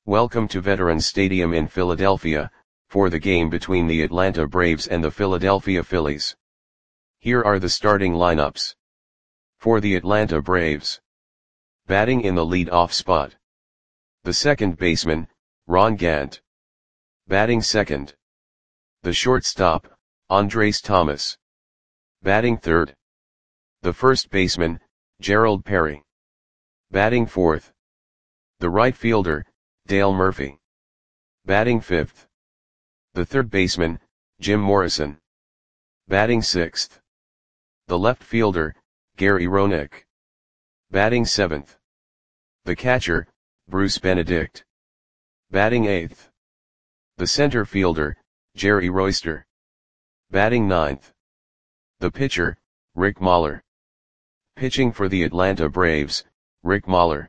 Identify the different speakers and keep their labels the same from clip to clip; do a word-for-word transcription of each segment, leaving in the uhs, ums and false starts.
Speaker 1: Welcome to Veterans Stadium in Philadelphia, for the game between the Atlanta Braves and the Philadelphia Phillies. Here are the starting lineups. For the Atlanta Braves. Batting in the lead-off spot. The second baseman, Ron Gant. Batting second. The shortstop, Andres Thomas. Batting third. The first baseman, Gerald Perry. Batting fourth. The right fielder, Dale Murphy. Batting fifth. The third baseman, Jim Morrison. Batting sixth. The left fielder, Gary Roenick. Batting seventh. The catcher, Bruce Benedict. Batting eighth. The center fielder, Jerry Royster. Batting ninth. The pitcher, Rick Mahler. Pitching for the Atlanta Braves, Rick Mahler.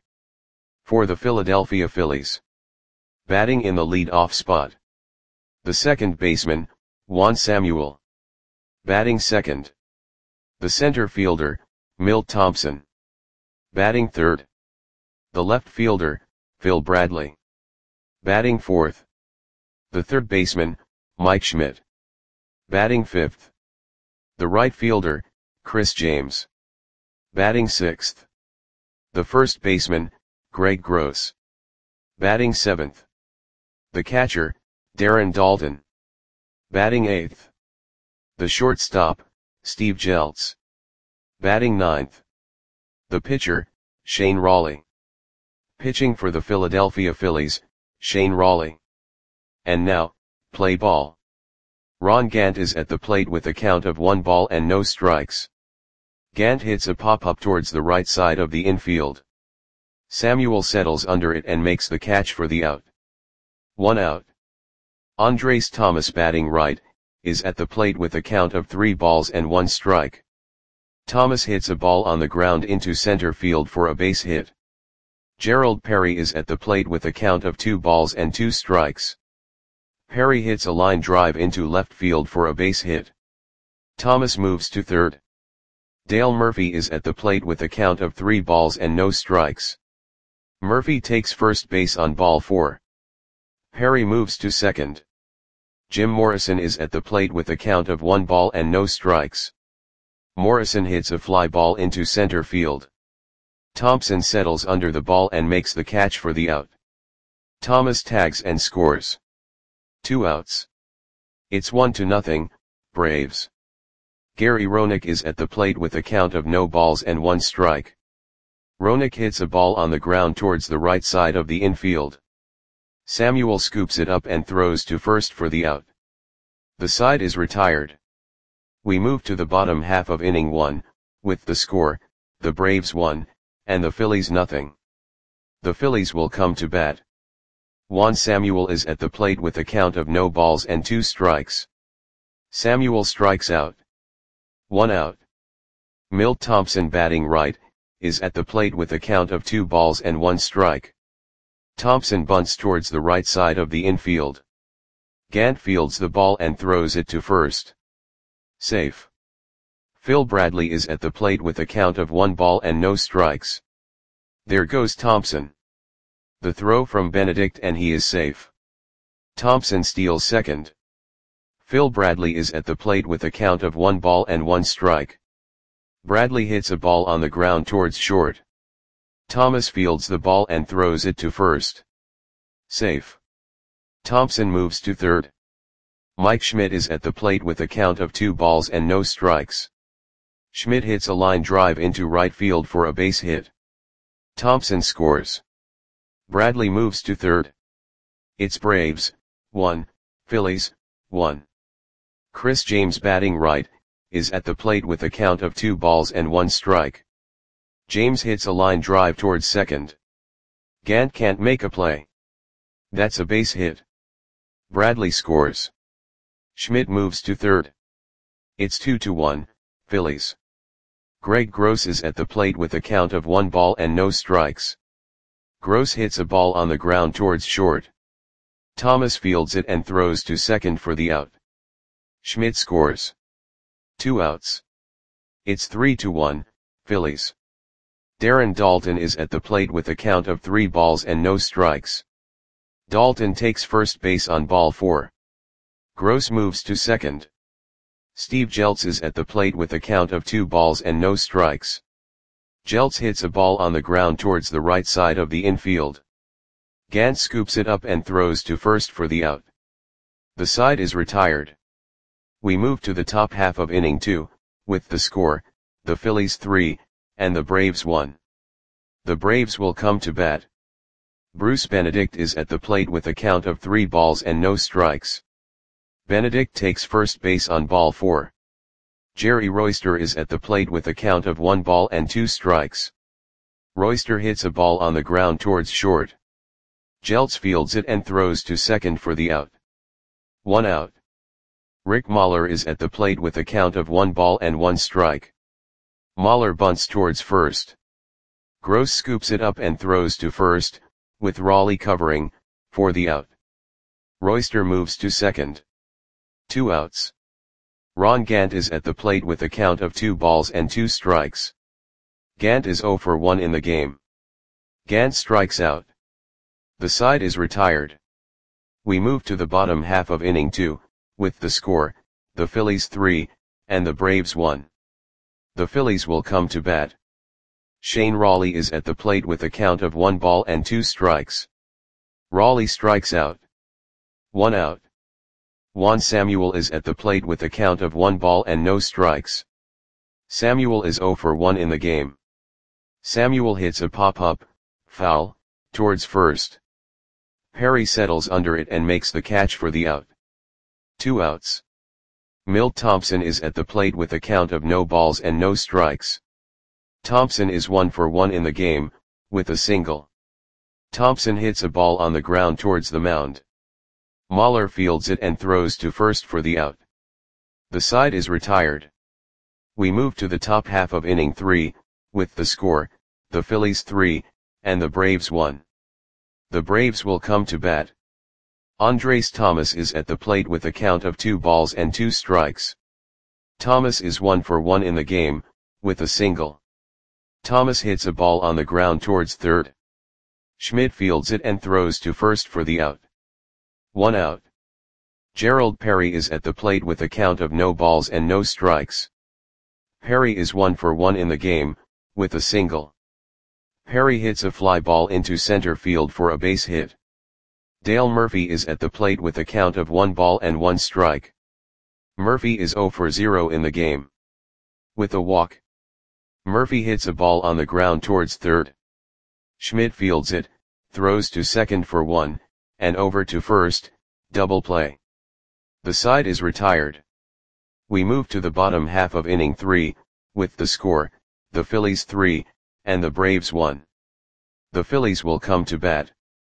Speaker 1: For the Philadelphia Phillies. Batting in the lead-off spot. The second baseman, Juan Samuel. Batting second. The center fielder, Milt Thompson. Batting third. The left fielder, Phil Bradley. Batting fourth. The third baseman, Mike Schmidt. Batting fifth. The right fielder, Chris James. Batting sixth. The first baseman, Greg Gross. Batting seventh. The catcher, Darren Daulton. Batting eighth. The shortstop, Steve Jeltz. Batting ninth. The pitcher, Shane Rawley. Pitching for the Philadelphia Phillies, Shane Rawley. And now, play ball. Ron Gant is at the plate with a count of one ball and no strikes. Gant hits a pop-up towards the right side of the infield. Samuel settles under it and makes the catch for the out. One out. Andres Thomas, batting right, is at the plate with a count of three balls and one strike. Thomas hits a ball on the ground into center field for a base hit. Gerald Perry is at the plate with a count of two balls and two strikes. Perry hits a line drive into left field for a base hit. Thomas moves to third. Dale Murphy is at the plate with a count of three balls and no strikes. Murphy takes first base on ball four. Perry moves to second. Jim Morrison is at the plate with a count of one ball and no strikes. Morrison hits a fly ball into center field. Thompson settles under the ball and makes the catch for the out. Thomas tags and scores. Two outs. It's one to nothing, Braves. Gary Roenick is at the plate with a count of no balls and one strike. Roenick hits a ball on the ground towards the right side of the infield. Samuel scoops it up and throws to first for the out. The side is retired. We move to the bottom half of inning one, with the score, the Braves one, and the Phillies nothing. The Phillies will come to bat. Juan Samuel is at the plate with a count of no balls and two strikes. Samuel strikes out. One out. Milt Thompson, batting right, is at the plate with a count of two balls and one strike. Thompson bunts towards the right side of the infield. Gant fields the ball and throws it to first. Safe. Phil Bradley is at the plate with a count of one ball and no strikes. There goes Thompson. The throw from Benedict and he is safe. Thompson steals second. Phil Bradley is at the plate with a count of one ball and one strike. Bradley hits a ball on the ground towards short. Thomas fields the ball and throws it to first. Safe. Thompson moves to third. Mike Schmidt is at the plate with a count of two balls and no strikes. Schmidt hits a line drive into right field for a base hit. Thompson scores. Bradley moves to third. It's Braves, one, Phillies, one. Chris James, batting right, is at the plate with a count of two balls and one strike. James hits a line drive towards second. Gant can't make a play. That's a base hit. Bradley scores. Schmidt moves to third. It's two to one, Phillies. Greg Gross is at the plate with a count of one ball and no strikes. Gross hits a ball on the ground towards short. Thomas fields it and throws to second for the out. Schmidt scores. Two outs. It's three to one, Phillies. Darren Daulton is at the plate with a count of three balls and no strikes. Dalton takes first base on ball four. Gross moves to second. Steve Jeltz is at the plate with a count of two balls and no strikes. Jeltz hits a ball on the ground towards the right side of the infield. Gant scoops it up and throws to first for the out. The side is retired. We move to the top half of inning two, with the score, the Phillies three, and the Braves one. The Braves will come to bat. Bruce Benedict is at the plate with a count of three balls and no strikes. Benedict takes first base on ball four. Jerry Royster is at the plate with a count of one ball and two strikes. Royster hits a ball on the ground towards short. Jeltz fields it and throws to second for the out. One out. Rick Mahler is at the plate with a count of one ball and one strike. Mahler bunts towards first. Gross scoops it up and throws to first, with Raleigh covering, for the out. Royster moves to second. Two outs. Ron Gant is at the plate with a count of two balls and two strikes. Gant is oh for one in the game. Gant strikes out. The side is retired. We move to the bottom half of inning two, with the score, the Phillies three, and the Braves one. The Phillies will come to bat. Shane Raleigh is at the plate with a count of one ball and two strikes. Raleigh strikes out. One out. Juan Samuel is at the plate with a count of one ball and no strikes. Samuel is oh for one in the game. Samuel hits a pop-up, foul, towards first. Perry settles under it and makes the catch for the out. Two outs. Milt Thompson is at the plate with a count of no balls and no strikes. Thompson is one for one in the game, with a single. Thompson hits a ball on the ground towards the mound. Mahler fields it and throws to first for the out. The side is retired. We move to the top half of inning three, with the score, the Phillies three, and the Braves one. The Braves will come to bat. Andres Thomas is at the plate with a count of two balls and two strikes. Thomas is one for one in the game, with a single. Thomas hits a ball on the ground towards third. Schmidt fields it and throws to first for the out. One out. Gerald Perry is at the plate with a count of no balls and no strikes. Perry is one for one in the game, with a single. Perry hits a fly ball into center field for a base hit. Dale Murphy is at the plate with a count of one ball and one strike. Murphy is oh for zero in the game. With a walk. Murphy hits a ball on the ground towards third. Schmidt fields it, throws to second for one, and over to first, double play. The side is retired. We move to the bottom half of inning three, with the score, the Phillies three, and the Braves one. The Phillies will come to bat.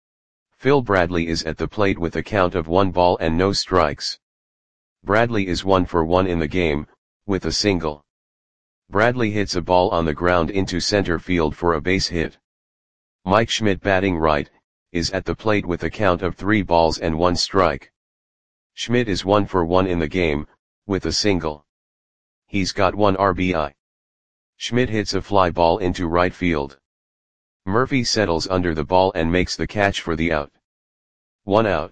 Speaker 1: Phil Bradley is at the plate with a count of one ball and no strikes. Bradley is one for one in the game, with a single. Bradley hits a ball on the ground into center field for a base hit. Mike Schmidt, batting right, is at the plate with a count of three balls and one strike. Schmidt is one for one in the game, with a single. He's got one R B I. Schmidt hits a fly ball into right field. Murphy settles under the ball and makes the catch for the out. One out.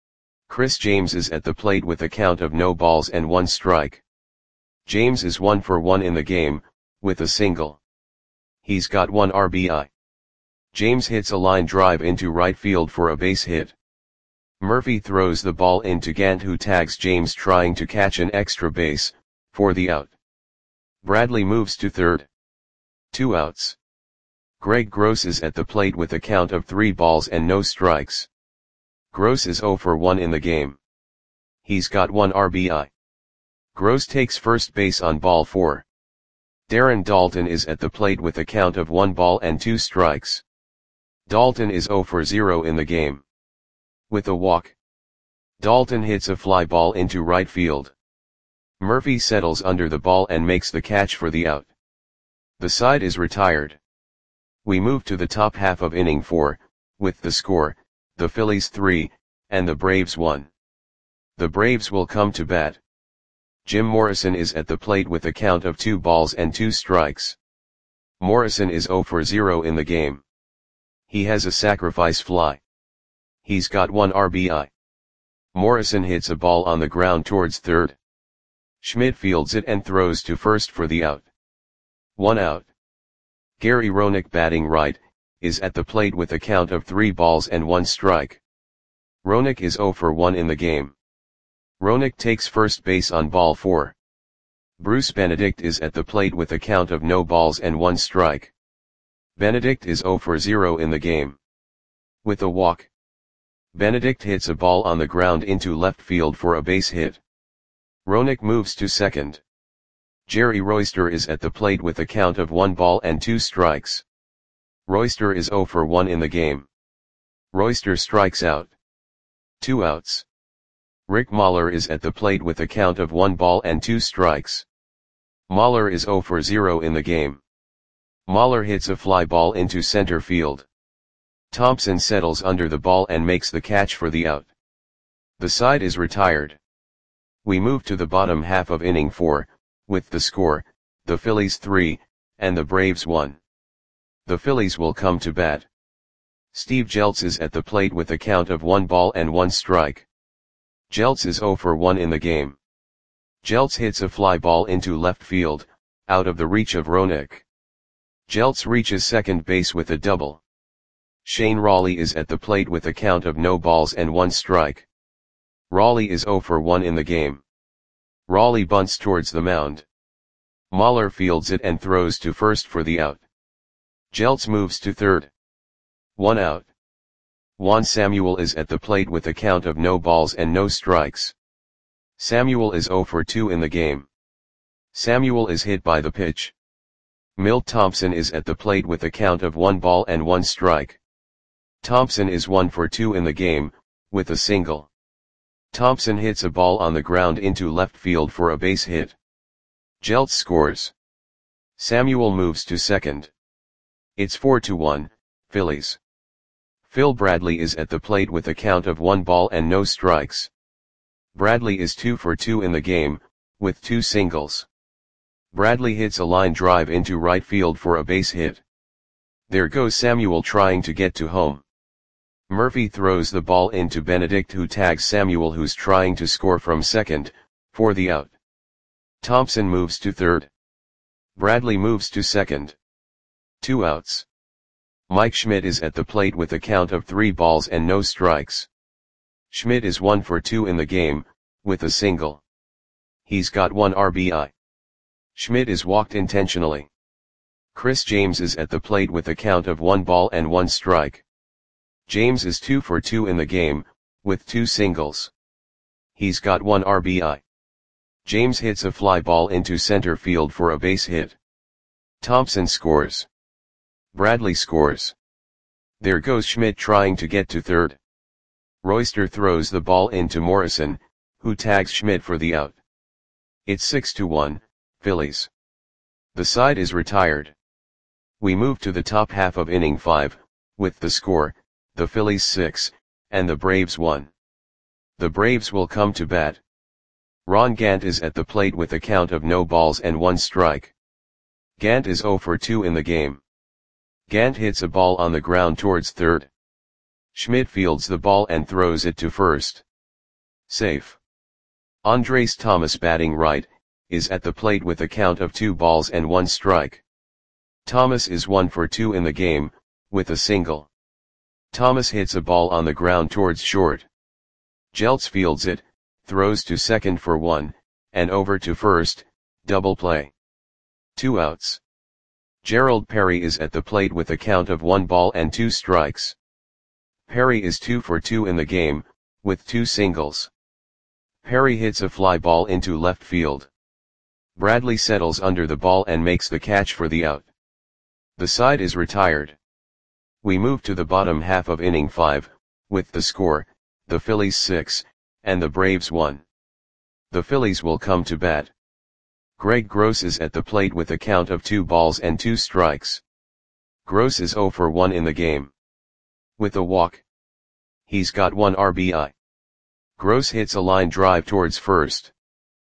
Speaker 1: Chris James is at the plate with a count of no balls and one strike. James is one for one in the game, with a single. He's got one R B I. James hits a line drive into right field for a base hit. Murphy throws the ball into Gant, who tags James trying to catch an extra base, for the out. Bradley moves to third. Two outs. Greg Gross is at the plate with a count of three balls and no strikes. Gross is oh for one in the game. He's got one R B I. Gross takes first base on ball four. Darren Daulton is at the plate with a count of one ball and two strikes. Daulton is oh for zero in the game. With a walk. Daulton hits a fly ball into right field. Murphy settles under the ball and makes the catch for the out. The side is retired. We move to the top half of inning four, with the score, the Phillies three, and the Braves one. The Braves will come to bat. Jim Morrison is at the plate with a count of two balls and two strikes. Morrison is oh for zero in the game. He has a sacrifice fly. He's got one R B I. Morrison hits a ball on the ground towards third. Schmidt fields it and throws to first for the out. One out. Gary Roenick, batting right, is at the plate with a count of three balls and one strike. Roenick is zero for one in the game. Roenick takes first base on ball four. Bruce Benedict is at the plate with a count of no balls and one strike. Benedict is zero for zero in the game. With a walk, Benedict hits a ball on the ground into left field for a base hit. Roenick moves to second. Jerry Royster is at the plate with a count of one ball and two strikes. Royster is zero for one in the game. Royster strikes out. Two outs. Rick Mahler is at the plate with a count of one ball and two strikes. Mahler is zero for zero in the game. Mahler hits a fly ball into center field. Thompson settles under the ball and makes the catch for the out. The side is retired. We move to the bottom half of inning four, with the score, the Phillies three, and the Braves one. The Phillies will come to bat. Steve Jeltz is at the plate with a count of one ball and one strike. Jeltz is zero for one in the game. Jeltz hits a fly ball into left field, out of the reach of Roenick. Jeltz reaches second base with a double. Shane Raleigh is at the plate with a count of no balls and one strike. Raleigh is zero for one in the game. Raleigh bunts towards the mound. Mahler fields it and throws to first for the out. Jeltz moves to third. One out. Juan Samuel is at the plate with a count of no balls and no strikes. Samuel is zero for two in the game. Samuel is hit by the pitch. Milt Thompson is at the plate with a count of one ball and one strike. Thompson is one for two in the game, with a single. Thompson hits a ball on the ground into left field for a base hit. Jeltz scores. Samuel moves to second. It's four to one, Phillies. Phil Bradley is at the plate with a count of one ball and no strikes. Bradley is two for two in the game, with two singles. Bradley hits a line drive into right field for a base hit. There goes Samuel trying to get to home. Murphy throws the ball into Benedict, who tags Samuel, who's trying to score from second, for the out. Thompson moves to third. Bradley moves to second. Two outs. Mike Schmidt is at the plate with a count of three balls and no strikes. Schmidt is one for two in the game, with a single. He's got one R B I. Schmidt is walked intentionally. Chris James is at the plate with a count of one ball and one strike. James is two for two in the game, with two singles. He's got one R B I. James hits a fly ball into center field for a base hit. Thompson scores. Bradley scores. There goes Schmidt trying to get to third. Royster throws the ball into Morrison, who tags Schmidt for the out. It's six to one, Phillies. The side is retired. We move to the top half of inning five, with the score, the Phillies six, and the Braves one. The Braves will come to bat. Ron Gant is at the plate with a count of no balls and one strike. Gant is zero for two in the game. Gant hits a ball on the ground towards third. Schmidt fields the ball and throws it to first. Safe. Andres Thomas, batting right, is at the plate with a count of two balls and one strike. Thomas is one for two in the game, with a single. Thomas hits a ball on the ground towards short. Jeltz fields it, throws to second for one, and over to first, double play. Two outs. Gerald Perry is at the plate with a count of one ball and two strikes. Perry is two for two in the game, with two singles. Perry hits a fly ball into left field. Bradley settles under the ball and makes the catch for the out. The side is retired. We move to the bottom half of inning five, with the score, the Phillies six, and the Braves one. The Phillies will come to bat. Greg Gross is at the plate with a count of two balls and two strikes. Gross is zero for one in the game. With a walk. He's got one R B I. Gross hits a line drive towards first.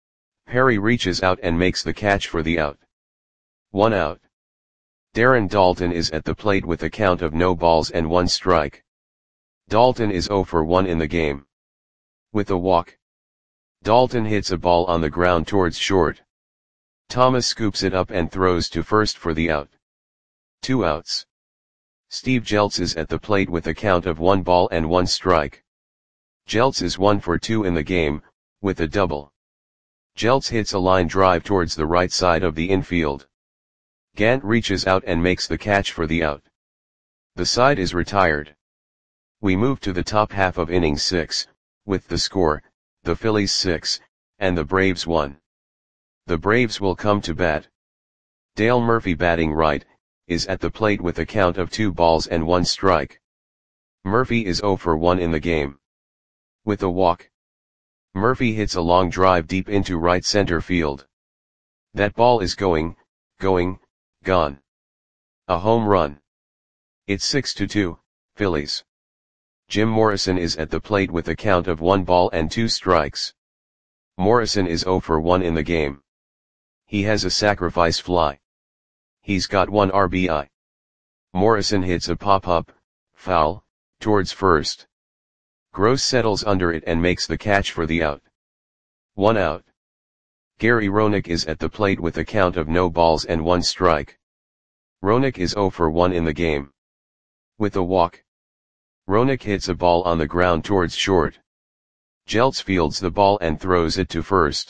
Speaker 1: Perry reaches out and makes the catch for the out. One out. Darren Daulton is at the plate with a count of no balls and one strike. Dalton is zero for one in the game. With a walk. Dalton hits a ball on the ground towards short. Thomas scoops it up and throws to first for the out. Two outs. Steve Jeltz is at the plate with a count of one ball and one strike. Jeltz is one for two in the game, with a double. Jeltz hits a line drive towards the right side of the infield. Gant reaches out and makes the catch for the out. The side is retired. We move to the top half of inning six, with the score, the Phillies six, and the Braves one. The Braves will come to bat. Dale Murphy, batting right, is at the plate with a count of two balls and one strike. Murphy is zero for one in the game. With a walk. Murphy hits a long drive deep into right center field. That ball is going, going, gone. A home run. It's six to two, Phillies. Jim Morrison is at the plate with a count of one ball and two strikes. Morrison is zero for one in the game. He has a sacrifice fly. He's got one R B I. Morrison hits a pop-up, foul, towards first. Gross settles under it and makes the catch for the out. One out. Gary Roenick is at the plate with a count of no balls and one strike. Roenick is zero for one in the game. With a walk. Roenick hits a ball on the ground towards short. Jeltz fields the ball and throws it to first.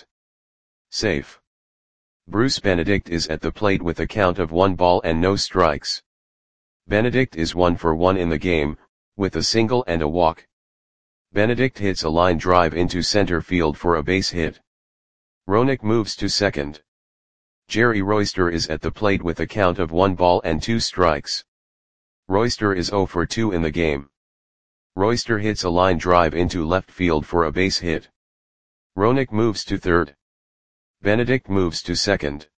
Speaker 1: Safe. Bruce Benedict is at the plate with a count of one ball and no strikes. Benedict is one for one in the game, with a single and a walk. Benedict hits a line drive into center field for a base hit. Roenick moves to second. Jerry Royster is at the plate with a count of one ball and two strikes. Royster is zero for two in the game. Royster hits a line drive into left field for a base hit. Roenick moves to third. Benedict moves to second.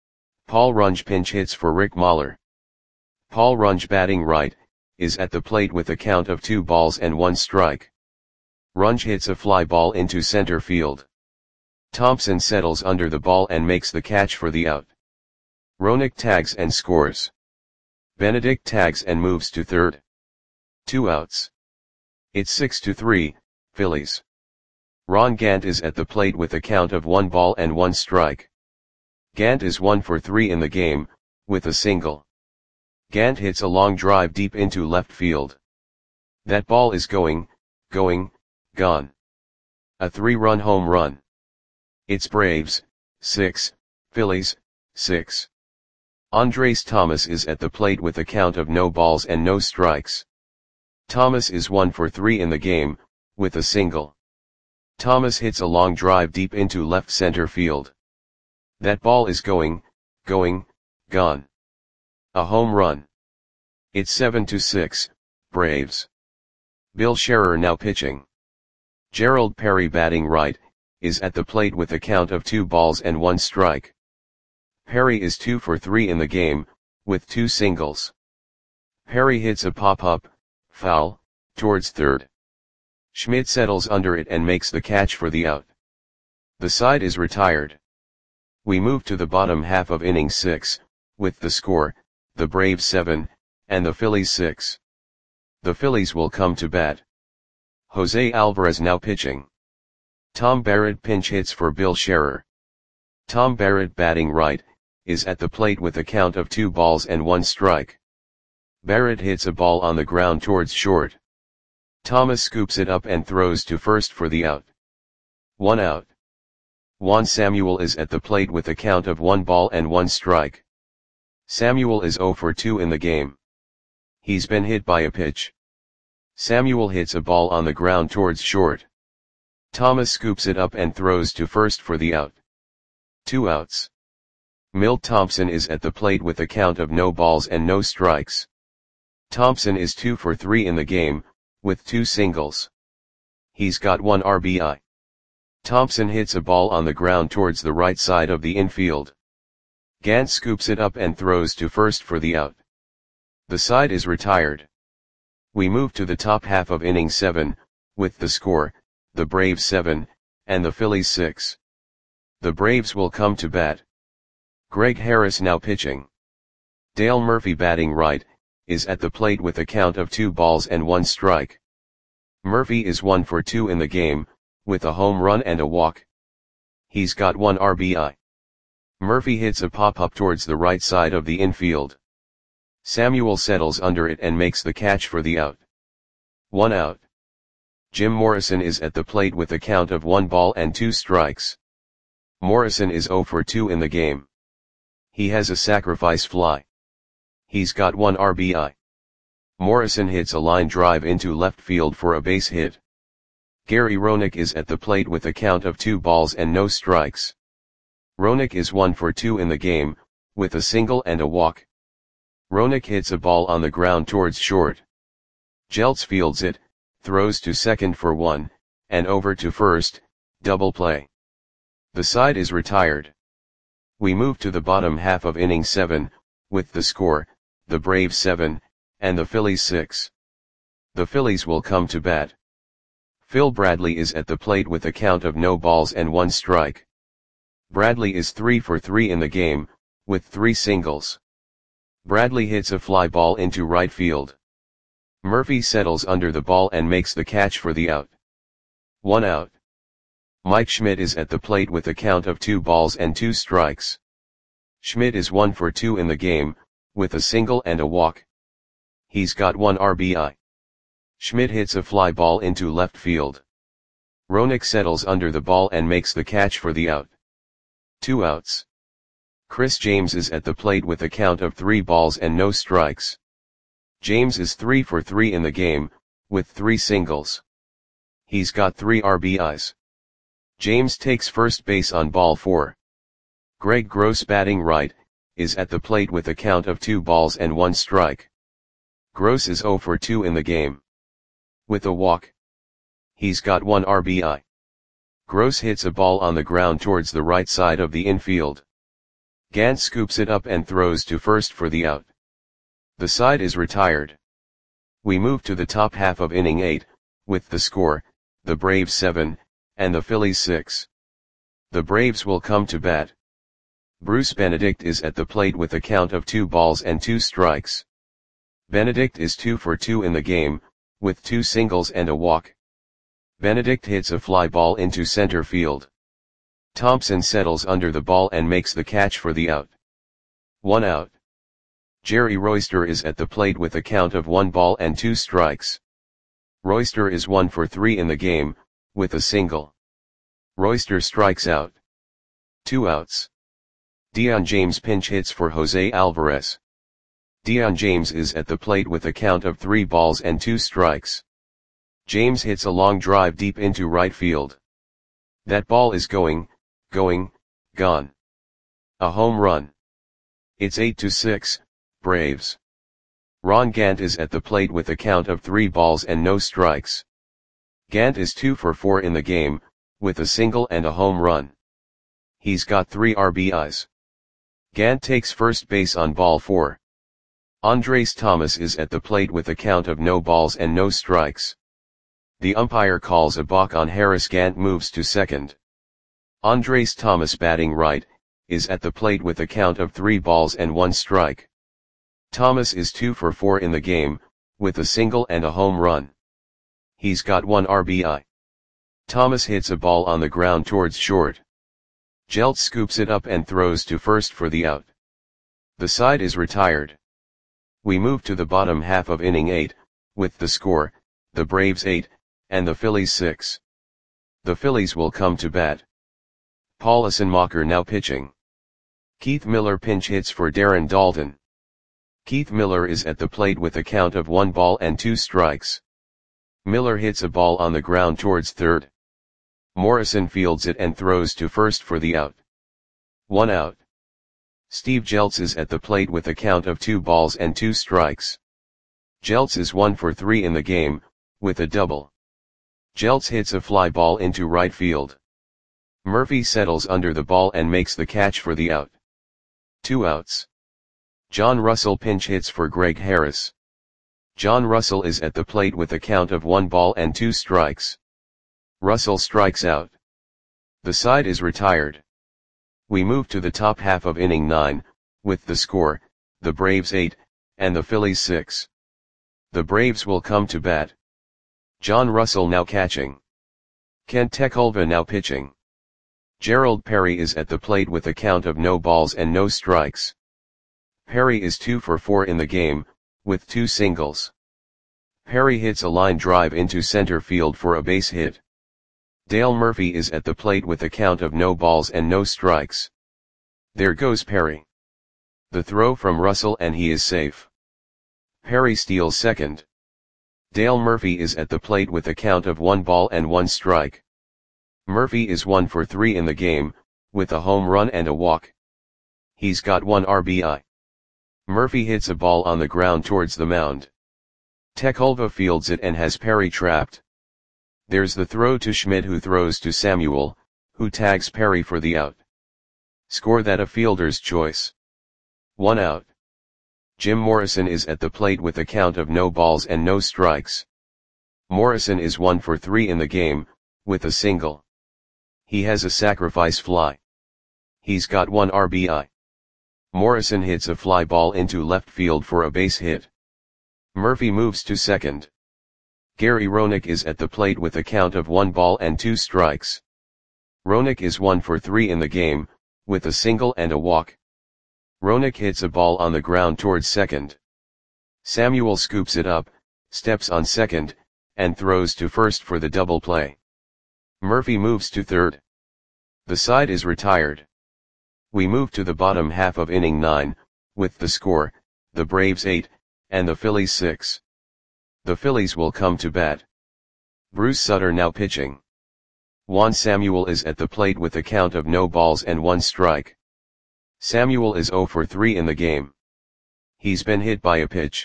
Speaker 1: Paul Runge pinch hits for Rick Mahler. Paul Runge, batting right, is at the plate with a count of two balls and one strike. Runge hits a fly ball into center field. Thompson settles under the ball and makes the catch for the out. Roenick tags and scores. Benedict tags and moves to third. Two outs. It's six to three, Phillies. Ron Gant is at the plate with a count of one ball and one strike. Gant is one for three in the game, with a single. Gant hits a long drive deep into left field. That ball is going, going, gone. A three-run home run. It's Braves, six, Phillies, six. Andres Thomas is at the plate with a count of no balls and no strikes. Thomas is one for three in the game, with a single. Thomas hits a long drive deep into left center field. That ball is going, going, gone. A home run. It's seven to six, Braves. Bill Scherer now pitching. Gerald Perry, batting right, is at the plate with a count of two balls and one strike. Perry is two for three in the game, with two singles. Perry hits a pop-up, foul, towards third. Schmidt settles under it and makes the catch for the out. The side is retired. We move to the bottom half of inning six, with the score, the Braves seven, and the Phillies six. The Phillies will come to bat. Jose Alvarez now pitching. Tom Barrett pinch hits for Bill Scherer. Tom Barrett, batting right, is at the plate with a count of two balls and one strike. Barrett hits a ball on the ground towards short. Thomas scoops it up and throws to first for the out. One out. Juan Samuel is at the plate with a count of one ball and one strike. Samuel is zero for two in the game. He's been hit by a pitch. Samuel hits a ball on the ground towards short. Thomas scoops it up and throws to first for the out. Two outs. Milt Thompson is at the plate with a count of no balls and no strikes. Thompson is two for three in the game, with two singles. He's got one R B I. Thompson hits a ball on the ground towards the right side of the infield. Gant scoops it up and throws to first for the out. The side is retired. We move to the top half of inning seven, with the score, the Braves seven, and the Phillies six. The Braves will come to bat. Greg Harris now pitching. Dale Murphy, batting right, is at the plate with a count of two balls and one strike. Murphy is one for two in the game, with a home run and a walk. He's got one R B I. Murphy hits a pop-up towards the right side of the infield. Samuel settles under it and makes the catch for the out. One out. Jim Morrison is at the plate with a count of one ball and two strikes. Morrison is zero for two in the game. He has a sacrifice fly. He's got one R B I. Morrison hits a line drive into left field for a base hit. Gary Roenick is at the plate with a count of two balls and no strikes. Roenick is one for two in the game, with a single and a walk. Roenick hits a ball on the ground towards short. Jeltz fields it, throws to second for one, and over to first, double play. The side is retired. We move to the bottom half of inning seven, with the score, the Braves seven, and the Phillies six. The Phillies will come to bat. Phil Bradley is at the plate with a count of no balls and one strike. Bradley is three for three in the game, with three singles. Bradley hits a fly ball into right field. Murphy settles under the ball and makes the catch for the out. One out. Mike Schmidt is at the plate with a count of two balls and two strikes. Schmidt is one for two in the game, with a single and a walk. He's got one R B I. Schmidt hits a fly ball into left field. Roenick settles under the ball and makes the catch for the out. Two outs. Chris James is at the plate with a count of three balls and no strikes. James is three for three in the game, with three singles. He's got three R B Is. James takes first base on ball four. Greg Gross, batting right, is at the plate with a count of two balls and one strike. Gross is zero for two in the game. With a walk. He's got one R B I. Gross hits a ball on the ground towards the right side of the infield. Gant scoops it up and throws to first for the out. The side is retired. We move to the top half of inning eight, with the score, the Braves seven, and the Phillies six. The Braves will come to bat. Bruce Benedict is at the plate with a count of two balls and two strikes. Benedict is two for two in the game, with two singles and a walk. Benedict hits a fly ball into center field. Thompson settles under the ball and makes the catch for the out. One out. Jerry Royster is at the plate with a count of one ball and two strikes. Royster is one for three in the game, with a single. Royster strikes out. Two outs. Dion James pinch hits for Jose Alvarez. Dion James is at the plate with a count of three balls and two strikes. James hits a long drive deep into right field. That ball is going, going, gone. A home run. It's eight to six, Braves. Ron Gant is at the plate with a count of three balls and no strikes. Gant is two for four in the game, with a single and a home run. He's got three R B Is. Gant takes first base on ball four. Andres Thomas is at the plate with a count of no balls and no strikes. The umpire calls a balk on Harris. Gant moves to second. Andres Thomas, batting right, is at the plate with a count of three balls and one strike. Thomas is two for four in the game, with a single and a home run. He's got one R B I. Thomas hits a ball on the ground towards short. Jeltz scoops it up and throws to first for the out. The side is retired. We move to the bottom half of inning eight, with the score, the Braves eight, and the Phillies six. The Phillies will come to bat. Paul Assenmacher now pitching. Keith Miller pinch hits for Darren Daulton. Keith Miller is at the plate with a count of one ball and two strikes. Miller hits a ball on the ground towards third. Morrison fields it and throws to first for the out. One out. Steve Jeltz is at the plate with a count of two balls and two strikes. Jeltz is one for three in the game, with a double. Jeltz hits a fly ball into right field. Murphy settles under the ball and makes the catch for the out. Two outs. John Russell pinch hits for Greg Harris. John Russell is at the plate with a count of one ball and two strikes. Russell strikes out. The side is retired. We move to the top half of inning nine, with the score, the Braves eight, and the Phillies six. The Braves will come to bat. John Russell now catching. Kent Tekulve now pitching. Gerald Perry is at the plate with a count of no balls and no strikes. Perry is two for four in the game, with two singles. Perry hits a line drive into center field for a base hit. Dale Murphy is at the plate with a count of no balls and no strikes. There goes Perry. The throw from Russell and he is safe. Perry steals second. Dale Murphy is at the plate with a count of one ball and one strike. Murphy is one for three in the game, with a home run and a walk. He's got one R B I. Murphy hits a ball on the ground towards the mound. Tekulve fields it and has Perry trapped. There's the throw to Schmidt, who throws to Samuel, who tags Perry for the out. Score that a fielder's choice. One out. Jim Morrison is at the plate with a count of no balls and no strikes. Morrison is one for three in the game, with a single. He has a sacrifice fly. He's got one R B I. Morrison hits a fly ball into left field for a base hit. Murphy moves to second. Gary Roenick is at the plate with a count of one ball and two strikes. Roenick is one for three in the game, with a single and a walk. Roenick hits a ball on the ground towards second. Samuel scoops it up, steps on second, and throws to first for the double play. Murphy moves to third. The side is retired. We move to the bottom half of inning nine, with the score, the Braves eight, and the Phillies six. The Phillies will come to bat. Bruce Sutter now pitching. Juan Samuel is at the plate with a count of no balls and one strike. Samuel is zero for three in the game. He's been hit by a pitch.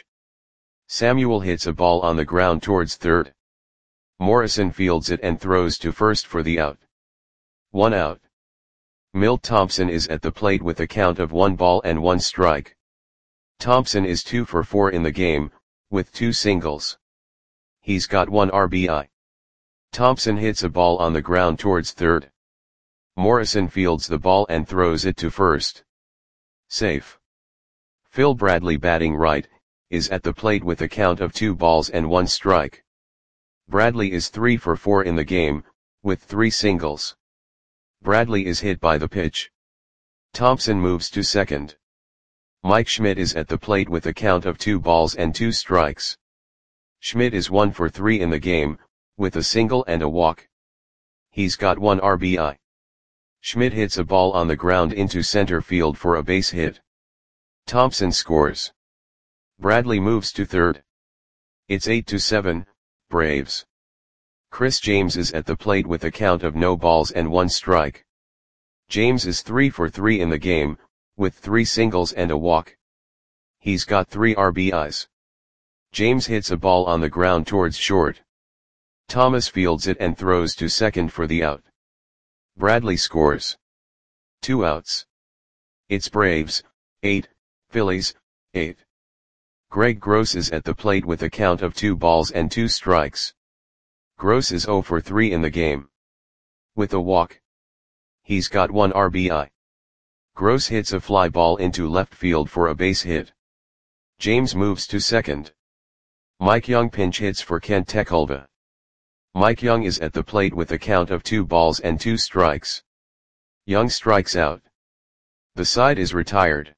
Speaker 1: Samuel hits a ball on the ground towards third. Morrison fields it and throws to first for the out. One out. Milt Thompson is at the plate with a count of one ball and one strike. Thompson is two for four in the game, with two singles. He's got one R B I. Thompson hits a ball on the ground towards third. Morrison fields the ball and throws it to first. Safe. Phil Bradley, batting right, is at the plate with a count of two balls and one strike. Bradley is three for four in the game, with three singles. Bradley is hit by the pitch. Thompson moves to second. Mike Schmidt is at the plate with a count of two balls and two strikes. Schmidt is one for three in the game, with a single and a walk. He's got one R B I. Schmidt hits a ball on the ground into center field for a base hit. Thompson scores. Bradley moves to third. It's eight to seven, Braves. Chris James is at the plate with a count of no balls and one strike. James is three for three in the game, with three singles and a walk. He's got three R B Is. James hits a ball on the ground towards short. Thomas fields it and throws to second for the out. Bradley scores. Two outs. It's Braves, eight, Phillies, eight. Greg Gross is at the plate with a count of two balls and two strikes. Gross is zero for three in the game. With a walk. He's got one R B I. Gross hits a fly ball into left field for a base hit. James moves to second. Mike Young pinch hits for Kent Tekulve. Mike Young is at the plate with a count of two balls and two strikes. Young strikes out. The side is retired.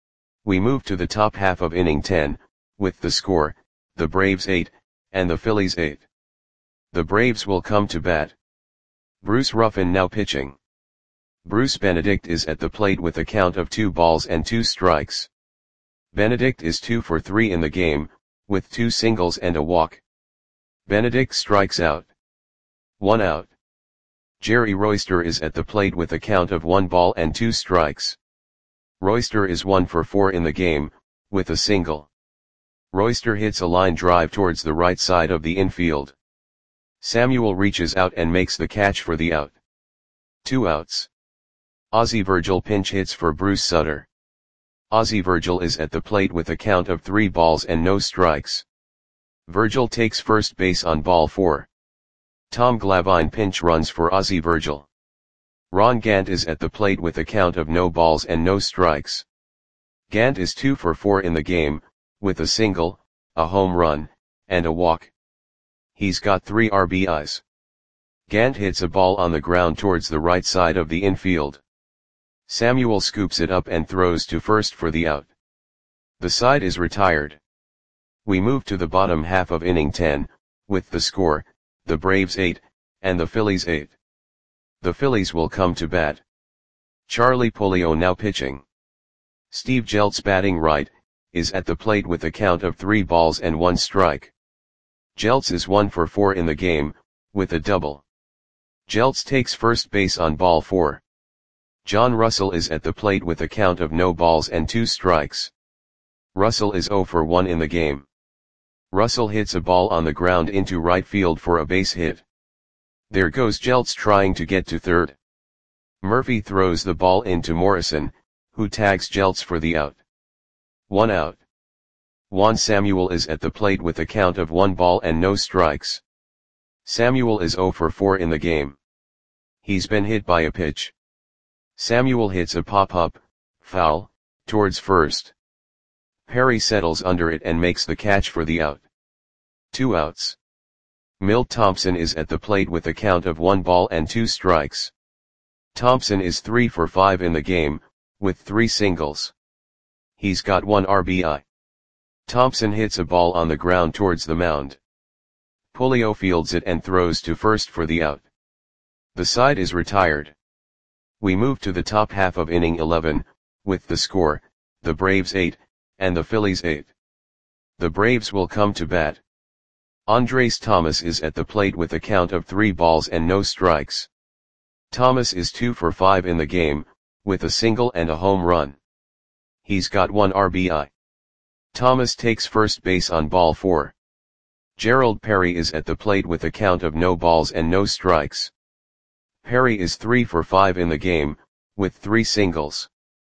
Speaker 1: We move to the top half of inning ten, with the score, the Braves eight, and the Phillies eight. The Braves will come to bat. Bruce Ruffin now pitching. Bruce Benedict is at the plate with a count of two balls and two strikes. Benedict is two for three in the game, with two singles and a walk. Benedict strikes out. One out. Jerry Royster is at the plate with a count of one ball and two strikes. Royster is one for four in the game, with a single. Royster hits a line drive towards the right side of the infield. Samuel reaches out and makes the catch for the out. Two outs. Ozzie Virgil pinch hits for Bruce Sutter. Ozzie Virgil is at the plate with a count of three balls and no strikes. Virgil takes first base on ball four. Tom Glavine pinch runs for Ozzie Virgil. Ron Gant is at the plate with a count of no balls and no strikes. Gant is two for four in the game, with a single, a home run, and a walk. He's got three R B Is. Gant hits a ball on the ground towards the right side of the infield. Samuel scoops it up and throws to first for the out. The side is retired. We move to the bottom half of inning ten, with the score, the Braves eight, and the Phillies eight. The Phillies will come to bat. Charlie Pulido now pitching. Steve Jeltz batting right, is at the plate with a count of three balls and one strike. Jeltz is one for four in the game, with a double. Jeltz takes first base on ball four. John Russell is at the plate with a count of no balls and two strikes. Russell is zero for one in the game. Russell hits a ball on the ground into right field for a base hit. There goes Jeltz trying to get to third. Murphy throws the ball into Morrison, who tags Jeltz for the out. One out. Juan Samuel is at the plate with a count of one ball and no strikes. Samuel is zero for four in the game. He's been hit by a pitch. Samuel hits a pop-up, foul, towards first. Perry settles under it and makes the catch for the out. Two outs. Milt Thompson is at the plate with a count of one ball and two strikes. Thompson is three for five in the game, with three singles. He's got one R B I. Thompson hits a ball on the ground towards the mound. Pulido fields it and throws to first for the out. The side is retired. We move to the top half of inning eleven, with the score, the Braves eight, and the Phillies eight. The Braves will come to bat. Andres Thomas is at the plate with a count of three balls and no strikes. Thomas is two for five in the game, with a single and a home run. He's got one R B I. Thomas takes first base on ball four. Gerald Perry is at the plate with a count of no balls and no strikes. Perry is three for five in the game, with three singles.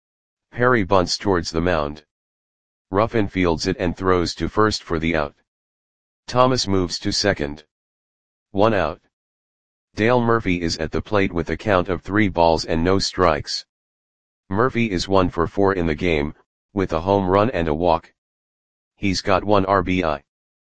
Speaker 1: Perry bunts towards the mound. Ruffin fields it and throws to first for the out. Thomas moves to second. One out. Dale Murphy is at the plate with a count of three balls and no strikes. Murphy is one for four in the game, with a home run and a walk. He's got one R B I.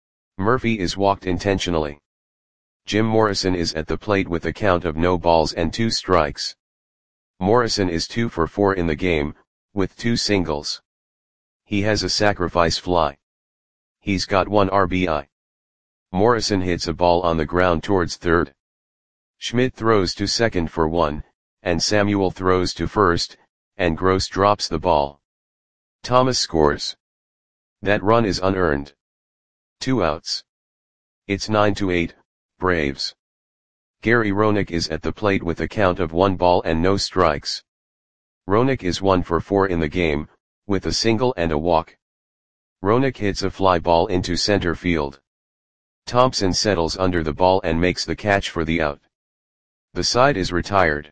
Speaker 1: Murphy is walked intentionally. Jim Morrison is at the plate with a count of no balls and two strikes. Morrison is two for four in the game, with two singles. He has a sacrifice fly. He's got one R B I. Morrison hits a ball on the ground towards third. Schmidt throws to second for one, and Samuel throws to first, and Gross drops the ball. Thomas scores. That run is unearned. Two outs. It's nine to eight, Braves. Gary Roenick is at the plate with a count of one ball and no strikes. Roenick is one for four in the game, with a single and a walk. Roenick hits a fly ball into center field. Thompson settles under the ball and makes the catch for the out. The side is retired.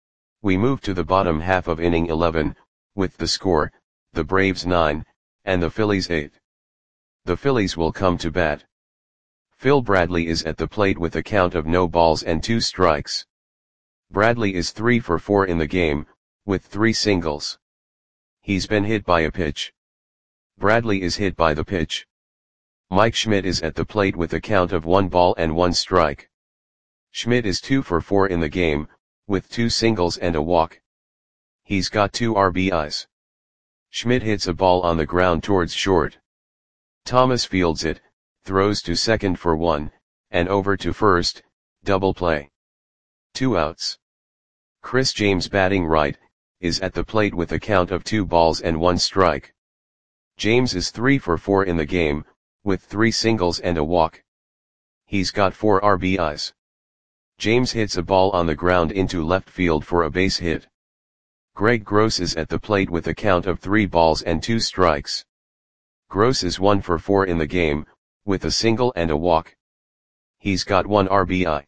Speaker 1: We move to the bottom half of inning eleven, with the score, the Braves nine, and the Phillies eight. The Phillies will come to bat. Phil Bradley is at the plate with a count of no balls and two strikes. Bradley is three for four in the game, with three singles. He's been hit by a pitch. Bradley is hit by the pitch. Mike Schmidt is at the plate with a count of one ball and one strike. Schmidt is two for four in the game, with two singles and a walk. He's got two R B Is. Schmidt hits a ball on the ground towards short. Thomas fields it, throws to second for one, and over to first, double play. Two outs. Chris James batting right, is at the plate with a count of two balls and one strike. James is three for four in the game, with three singles and a walk. He's got four R B Is. James hits a ball on the ground into left field for a base hit. Greg Gross is at the plate with a count of three balls and two strikes. Gross is one for four in the game, with a single and a walk. He's got one R B I.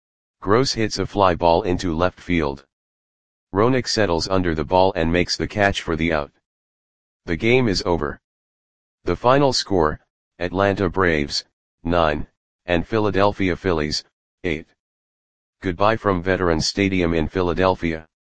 Speaker 1: Gross hits a fly ball into left field. Roenick settles under the ball and makes the catch for the out. The game is over. The final score, Atlanta Braves, nine, and Philadelphia Phillies, eight. Goodbye from Veterans Stadium in Philadelphia.